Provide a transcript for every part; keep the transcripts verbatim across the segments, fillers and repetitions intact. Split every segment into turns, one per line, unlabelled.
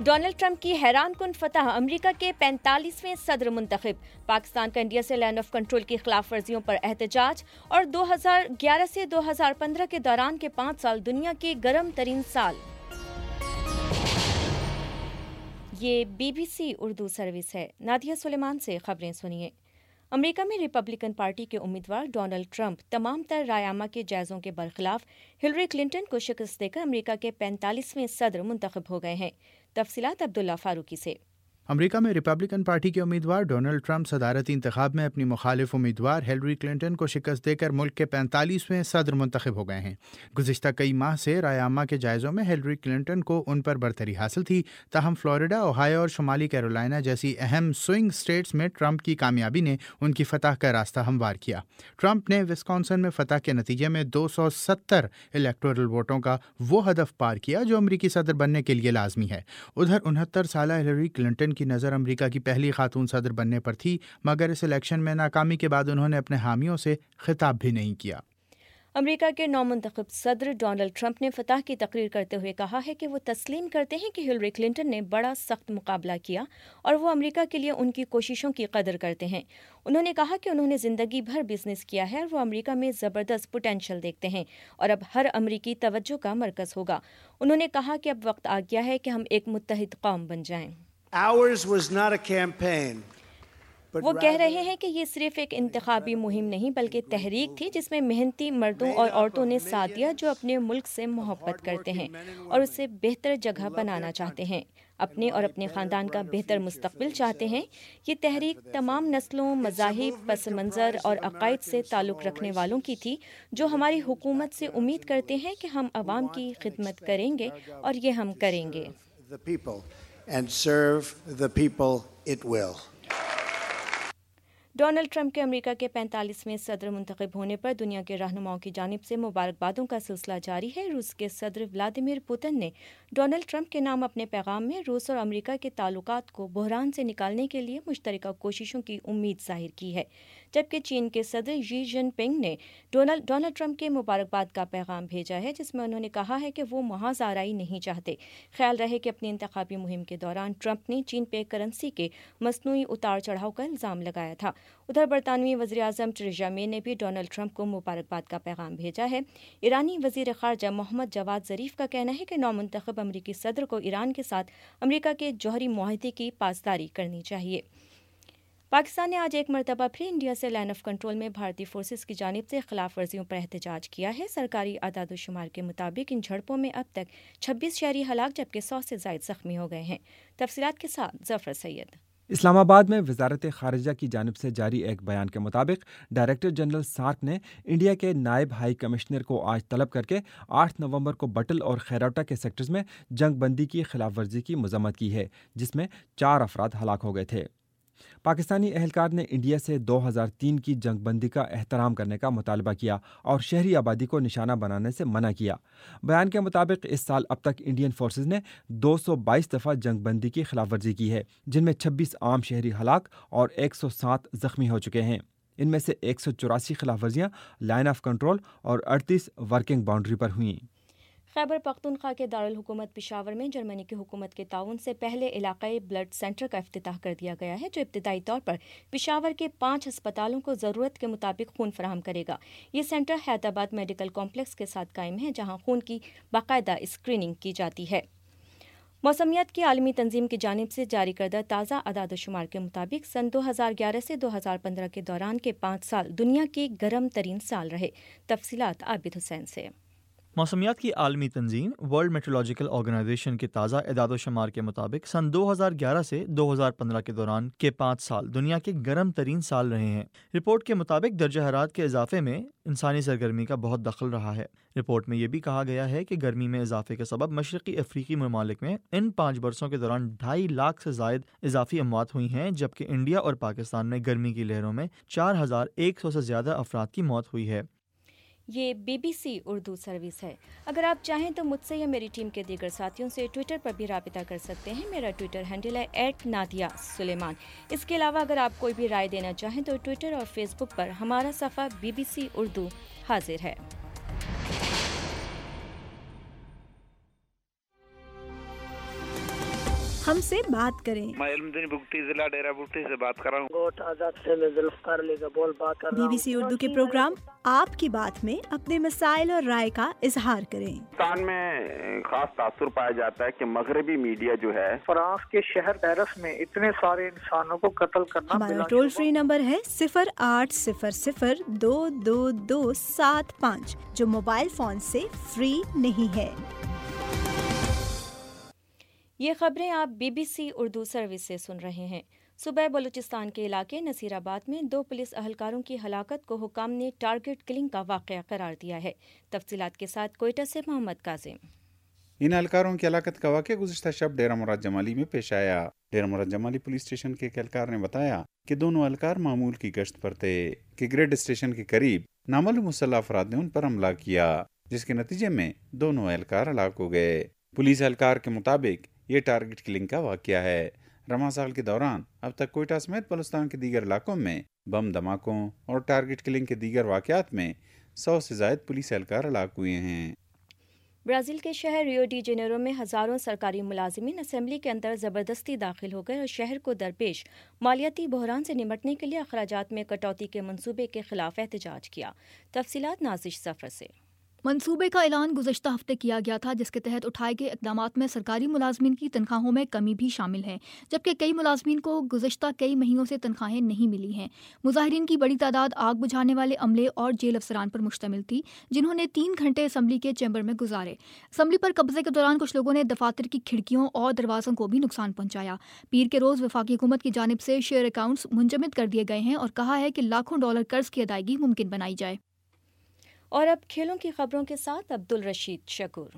Donald Trump کی حیران کن فتح، امریکہ کے پینتالیسویں صدر منتخب، پاکستان کا انڈیا سے لینڈ آف کنٹرول کی خلاف ورزیوں پر احتجاج، اور دو ہزار گیارہ سے دو ہزار پندرہ کے دوران کے پانچ سال دنیا کے گرم ترین سال۔ یہ B B C Urdu service ہے۔ نادیہ سلیمان سے خبریں سنیے۔ امریکہ میں ریپبلکن پارٹی کے امیدوار ڈونلڈ ٹرمپ تمام تر رائے عامہ کے جائزوں کے برخلاف ہلری کلنٹن کو شکست دے کر امریکہ کے پینتالیسویں صدر منتخب ہو گئے ہیں۔ تفصیلات عبداللہ فاروقی سے۔
امریکہ میں ریپبلکن پارٹی کے امیدوار ڈونلڈ ٹرمپ صدارتی انتخاب میں اپنی مخالف امیدوار ہلری کلنٹن کو شکست دے کر ملک کے پینتالیسویں صدر منتخب ہو گئے ہیں۔ گزشتہ کئی ماہ سے رائے عامہ کے جائزوں میں ہلری کلنٹن کو ان پر برتری حاصل تھی، تاہم فلوریڈا، اوہایو اور شمالی کیرولائنا جیسی اہم سوئنگ اسٹیٹس میں ٹرمپ کی کامیابی نے ان کی فتح کا راستہ ہموار کیا۔ ٹرمپ نے وسکانسن میں فتح کے نتیجے میں دو سو ستر الیکٹورل ووٹوں کا وہ ہدف پار کیا جو امریکی صدر بننے کے لیے لازمی ہے۔ ادھر انہتر سالہ ہلری کلنٹن کی نظر امریکہ کی پہلی خاتون صدر بننے پر تھی، مگر اس الیکشن میں ناکامی کے بعد انہوں نے اپنے حامیوں سے خطاب بھی نہیں کیا۔
امریکہ کے نو منتخب صدر ڈونلڈ ٹرمپ نے فتح کی تقریر کرتے ہوئے کہا ہے کہ وہ تسلیم کرتے ہیں کہ ہلری کلنٹن نے بڑا سخت مقابلہ کیا اور وہ امریکہ کے لیے ان کی کوششوں کی قدر کرتے ہیں۔ انہوں نے کہا کہ انہوں نے زندگی بھر بزنس کیا ہے اور وہ امریکہ میں زبردست پوٹینشل دیکھتے ہیں اور اب ہر امریکی توجہ کا مرکز ہوگا۔ انہوں نے کہا کہ اب وقت آ گیا ہے کہ ہم ایک متحد قوم بن جائیں۔
Ours was not a campaign.
وہ کہہ رہے ہیں کہ یہ صرف ایک انتخابی مہم نہیں بلکہ تحریک تھی جس میں محنتی مردوں اور عورتوں نے ساتھ دیا جو اپنے ملک سے محبت کرتے ہیں اور اسے بہتر جگہ بنانا چاہتے ہیں، اپنے اور اپنے خاندان کا بہتر مستقبل چاہتے ہیں۔ یہ تحریک تمام نسلوں، مذاہب، پس منظر اور عقائد سے تعلق رکھنے والوں کی تھی جو ہماری حکومت سے امید کرتے ہیں کہ ہم عوام کی خدمت کریں گے اور یہ ہم کریں گے۔
And serve the people it will.
Donald Trump کے امریکہ کے پینتالیسویں صدر منتخب ہونے پر دنیا کے رہنماؤں کی جانب سے مبارکبادوں کا سلسلہ جاری ہے۔ روس کے صدر ولادیمیر پوتن نے ڈونلڈ ٹرمپ کے نام اپنے پیغام میں روس اور امریکہ کے تعلقات کو بحران سے نکالنے کے لیے مشترکہ کوششوں کی امید ظاہر کی ہے، جبکہ چین کے صدر شی جن پنگ نے ڈونلڈ ڈونلڈ ٹرمپ کے مبارکباد کا پیغام بھیجا ہے جس میں انہوں نے کہا ہے کہ وہ محاذ آرائی نہیں چاہتے۔ خیال رہے کہ اپنی انتخابی مہم کے دوران ٹرمپ نے چین پہ کرنسی کے مصنوعی اتار چڑھاؤ کا الزام لگایا تھا۔ ادھر برطانوی وزیر اعظم ٹریزا مے نے بھی ڈونلڈ ٹرمپ کو مبارکباد کا پیغام بھیجا ہے۔ ایرانی وزیر خارجہ محمد جواد ظریف کا کہنا ہے کہ نو منتخب امریکی صدر کو ایران کے ساتھ امریکہ کے جوہری معاہدے کی پاسداری کرنی چاہیے۔ پاکستان نے آج ایک مرتبہ پھر انڈیا سے لائن آف کنٹرول میں بھارتی فورسز کی جانب سے خلاف ورزیوں پر احتجاج کیا ہے۔ سرکاری اعداد و شمار کے مطابق ان جھڑپوں میں اب تک چھبیس شہری ہلاک جبکہ سو سے زائد زخمی ہو گئے ہیں۔ تفصیلات کے ساتھ ظفر سید۔
اسلام آباد میں وزارت خارجہ کی جانب سے جاری ایک بیان کے مطابق ڈائریکٹر جنرل سارک نے انڈیا کے نائب ہائی کمشنر کو آج طلب کر کے آٹھ نومبر کو بٹل اور خیروٹا کے سیکٹرز میں جنگ بندی کی خلاف ورزی کی مذمت کی ہے جس میں چار افراد ہلاک ہو گئے تھے۔ پاکستانی اہلکار نے انڈیا سے دو ہزار تین کی جنگ بندی کا احترام کرنے کا مطالبہ کیا اور شہری آبادی کو نشانہ بنانے سے منع کیا۔ بیان کے مطابق اس سال اب تک انڈین فورسز نے دو سو بائیس دفعہ جنگ بندی کی خلاف ورزی کی ہے جن میں چھبیس عام شہری ہلاک اور ایک سو سات زخمی ہو چکے ہیں۔ ان میں سے ایک سو چوراسی خلاف ورزیاں لائن آف کنٹرول اور اڑتیس ورکنگ باؤنڈری پر ہوئیں۔
خیبر پختونخوا کے دارالحکومت پشاور میں جرمنی کی حکومت کے تعاون سے پہلے علاقائی بلڈ سینٹر کا افتتاح کر دیا گیا ہے جو ابتدائی طور پر پشاور کے پانچ ہسپتالوں کو ضرورت کے مطابق خون فراہم کرے گا۔ یہ سینٹر حیدرآباد میڈیکل کمپلیکس کے ساتھ قائم ہے جہاں خون کی باقاعدہ اسکریننگ کی جاتی ہے۔ موسمیات کی عالمی تنظیم کی جانب سے جاری کردہ تازہ اعداد و شمار کے مطابق سن دو ہزار گیارہ سے دو ہزار پندرہ کے دوران کے پانچ سال دنیا کے گرم ترین سال رہے۔ تفصیلات عابد حسین سے۔
موسمیات کی عالمی تنظیم ورلڈ میٹرولوجیکل آرگنائزیشن کے تازہ اعداد و شمار کے مطابق سن دو ہزار گیارہ سے دو ہزار پندرہ کے دوران کے پانچ سال دنیا کے گرم ترین سال رہے ہیں۔ رپورٹ کے مطابق درجہ حرارت کے اضافے میں انسانی سرگرمی کا بہت دخل رہا ہے۔ رپورٹ میں یہ بھی کہا گیا ہے کہ گرمی میں اضافے کے سبب مشرقی افریقی ممالک میں ان پانچ برسوں کے دوران ڈھائی لاکھ سے زائد اضافی اموات ہوئی ہیں جبکہ انڈیا اور پاکستان میں گرمی کی لہروں میں چار ہزار ایک سو سے زیادہ افراد کی موت ہوئی ہے۔
یہ B B C Urdu service ہے۔ اگر آپ چاہیں تو مجھ سے یا میری ٹیم کے دیگر ساتھیوں سے ٹویٹر پر بھی رابطہ کر سکتے ہیں۔ میرا ٹویٹر ہینڈل ہے ایٹ نادیہ سلیمان۔ اس کے علاوہ اگر آپ کوئی بھی رائے دینا چاہیں تو ٹویٹر اور فیس بک پر ہمارا صفحہ بی بی سی اردو حاضر ہے۔
ہم سے بات کریں۔
میں علمدین بگٹی ضلع ڈیرہ بگٹی سے بات کر رہا ہوں۔
گوٹ آزاد سے میں ذوالفقار علی کا بول بات کر رہا ہوں۔
بی بی سی اردو کے پروگرام آپ کی بات میں اپنے مسائل اور رائے کا اظہار کریں۔
پاکستان میں خاص تاثر پایا جاتا ہے کہ مغربی میڈیا جو ہے
فرانس کے شہر پیرس میں اتنے سارے انسانوں کو قتل کرنا۔
ہمارا ٹول فری نمبر ہے صفر آٹھ صفر صفر دو دو دو سات پانچ، جو موبائل فون سے فری نہیں ہے۔
یہ خبریں آپ B B C Urdu service سے سن رہے ہیں۔ صوبہ بلوچستان کے علاقے نصیر آباد میں دو پولیس اہلکاروں کی ہلاکت کو حکام نے ٹارگٹ کلنگ کا واقعہ قرار دیا ہے۔ تفصیلات کے ساتھ کوئٹہ سے محمد کاظم۔
ان اہلکاروں کی ہلاکت کا واقعہ گزشتہ شب ڈیرہ مراد جمالی میں پیش آیا۔ ڈیرہ مراد جمالی پولیس اسٹیشن کے ایک اہلکار نے بتایا کہ دونوں اہلکار معمول کی گشت پر تھے کہ گریڈ اسٹیشن کے قریب نامعلوم مسلح افراد نے ان پر حملہ کیا، جس کے نتیجے میں دونوں اہلکار ہلاک ہو گئے۔ پولیس اہلکار کے مطابق یہ ٹارگٹ کلنگ کا واقعہ ہے۔ رمضان سال کے دوران اب تک کوئٹہ سمیت بلوچستان کے دیگر علاقوں میں بم دھماکوں اور ٹارگٹ کلنگ کے دیگر واقعات میں سو سے زائد پولیس اہلکار ہلاک ہوئے ہیں۔
برازیل کے شہر ریو ڈی جنیرو میں ہزاروں سرکاری ملازمین اسمبلی کے اندر زبردستی داخل ہو گئے اور شہر کو درپیش مالیاتی بحران سے نمٹنے کے لیے اخراجات میں کٹوتی کے منصوبے کے خلاف احتجاج کیا۔ تفصیلات نازش سفر سے۔
منصوبے کا اعلان گزشتہ ہفتے کیا گیا تھا، جس کے تحت اٹھائے گئے اقدامات میں سرکاری ملازمین کی تنخواہوں میں کمی بھی شامل ہے، جبکہ کئی ملازمین کو گزشتہ کئی مہینوں سے تنخواہیں نہیں ملی ہیں۔ مظاہرین کی بڑی تعداد آگ بجھانے والے عملے اور جیل افسران پر مشتمل تھی، جنہوں نے تین گھنٹے اسمبلی کے چیمبر میں گزارے۔ اسمبلی پر قبضے کے دوران کچھ لوگوں نے دفاتر کی کھڑکیوں اور دروازوں کو بھی نقصان پہنچایا۔ پیر کے روز وفاقی حکومت کی جانب سے شیئر اکاؤنٹس منجمد کر دیے گئے ہیں اور کہا ہے کہ لاکھوں ڈالر قرض کی ادائیگی ممکن بنائی جائے۔
اور اب کھیلوں کی خبروں کے ساتھ عبدالرشید شکور۔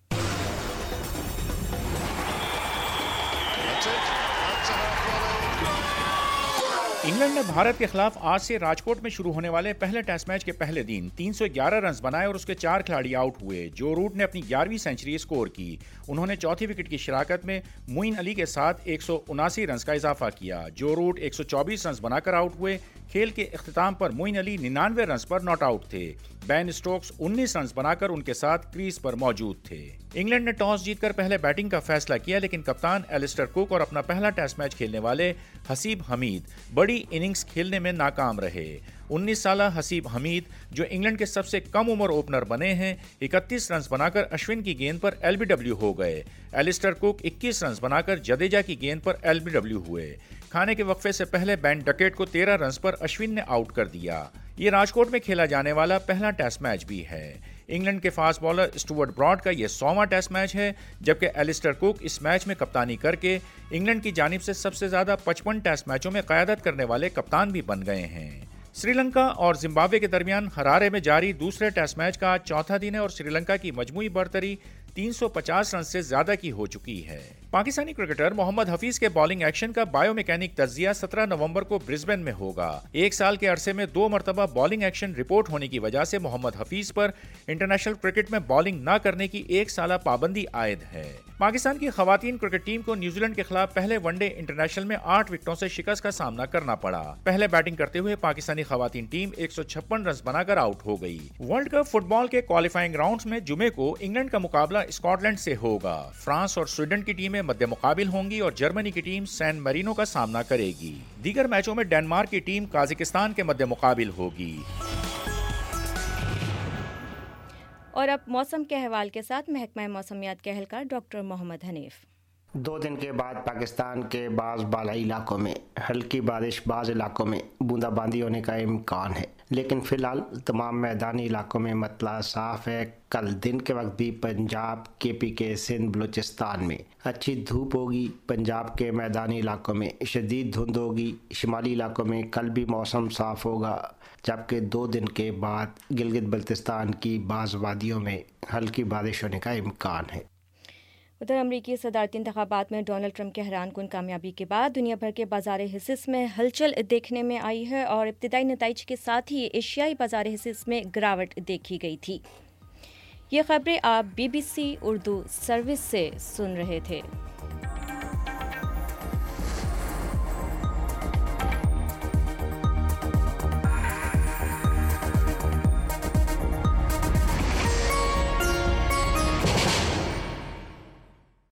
انگلینڈ نے بھارت کے خلاف آج سے راجکوٹ میں شروع ہونے والے پہلے ٹیسٹ میچ کے پہلے دن تین سو گیارہ رنز بنائے اور اس کے چار کھلاڑی آؤٹ ہوئے۔ جو روٹ نے اپنی گیارہویں سینچری اسکور کی۔ انہوں نے چوتھی وکٹ کی شراکت میں معین علی کے ساتھ ایک سو اناسی رنز کا اضافہ کیا۔ جو روٹ ایک سو چوبیس رنز بنا کر آؤٹ ہوئے۔ کھیل کے اختتام پر معین علی ننانوے رنز پر ناٹ آؤٹ تھے۔ بین سٹوکس انیس رنز بنا کر ان کے ساتھ کریز پر موجود تھے۔ انگلینڈ نے ٹاس جیت کر پہلے بیٹنگ کا فیصلہ کیا، لیکن کپتان ایلسٹر کوک اور اپنا پہلا ٹیسٹ میچ کھیلنے والے حسیب حمید بڑی اننگز کھیلنے میں ناکام رہے۔ انیس سالہ حسیب حمید، جو انگلینڈ کے سب سے کم عمر اوپنر بنے ہیں، اکتیس رنز بنا کر اشون کی گیند پر ایل بی ڈبلیو ہو گئے۔ ایلسٹر کوک اکیس رنز بنا کر جڈیجا کی گیند پر ایل بی ڈبلیو ہوئے۔ کھانے کے وقفے سے پہلے بین ڈکیٹ کو تیرہ رنز پر اشون نے آؤٹ کر دیا۔ یہ راجکوٹ میں کھیلا جانے والا پہلا ٹیسٹ میچ بھی ہے۔ انگلینڈ کے فاسٹ بالر اسٹوارٹ براڈ کا یہ سوواں ٹیسٹ میچ ہے، جبکہ ایلسٹر کوک اس میچ میں کپتانی کر کے انگلینڈ کی جانب سے سب سے زیادہ پچپن ٹیسٹ میچوں میں قیادت کرنے والے کپتان بھی بن گئے ہیں۔ سری لنکا اور زمبابوے کے درمیان ہرارے میں جاری دوسرے ٹیسٹ میچ کا چوتھا دن ہے اور سری لنکا کی مجموعی برتری تین سو پچاس رن سے زیادہ کی ہو چکی ہے۔ پاکستانی کرکٹر محمد حفیظ کے بالنگ ایکشن کا بائیو میکینک تجزیہ سترہ نومبر کو برسبن میں ہوگا۔ ایک سال کے عرصے میں دو مرتبہ بالنگ ایکشن رپورٹ ہونے کی وجہ سے محمد حفیظ پر انٹرنیشنل کرکٹ میں بالنگ نہ کرنے کی ایک سالہ پابندی عائد ہے۔ پاکستان کی خواتین کرکٹ ٹیم کو نیوزی لینڈ کے خلاف پہلے ون ڈے انٹرنیشنل میں آٹھ وکٹوں سے شکست کا سامنا کرنا پڑا۔ پہلے بیٹنگ کرتے ہوئے پاکستانی خواتین ٹیم ایک سو چھپن رنز بنا کر آؤٹ ہو گئی۔ ورلڈ کپ فٹ بال کے کوالیفائنگ راؤنڈز میں جمعے کو انگلینڈ کا مقابلہ اسکاٹ لینڈ سے ہوگا۔ فرانس اور سویڈن کی ٹیمیں مد مقابل ہوں گی اور جرمنی کی ٹیم سین میرینو کا سامنا کرے گی۔ دیگر میچوں میں ڈنمارک کی ٹیم قازقستان کے مد مقابل ہوگی۔
اور اب موسم کے احوال کے ساتھ محکمہ موسمیات کے اہلکار ڈاکٹر محمد حنیف۔
دو دن کے بعد پاکستان کے بعض بالائی علاقوں میں ہلکی بارش، بعض علاقوں میں بوندا باندی ہونے کا امکان ہے، لیکن فی الحال تمام میدانی علاقوں میں مطلع صاف ہے۔ کل دن کے وقت بھی پنجاب، کے پی کے، سندھ، بلوچستان میں اچھی دھوپ ہوگی۔ پنجاب کے میدانی علاقوں میں شدید دھند ہوگی۔ شمالی علاقوں میں کل بھی موسم صاف ہوگا، جبکہ دو دن کے بعد گلگت بلتستان کی بعض وادیوں میں ہلکی بارش ہونے کا امکان ہے۔
ادھر امریکی صدارتی انتخابات میں ڈونلڈ ٹرمپ کے حیران کن کامیابی کے بعد دنیا بھر کے بازار حصص میں ہلچل دیکھنے میں آئی ہے اور ابتدائی نتائج کے ساتھ ہی ایشیائی بازار حصص میں گراوٹ دیکھی گئی تھی۔ یہ خبریں آپ B B C Urdu service سے سن رہے تھے۔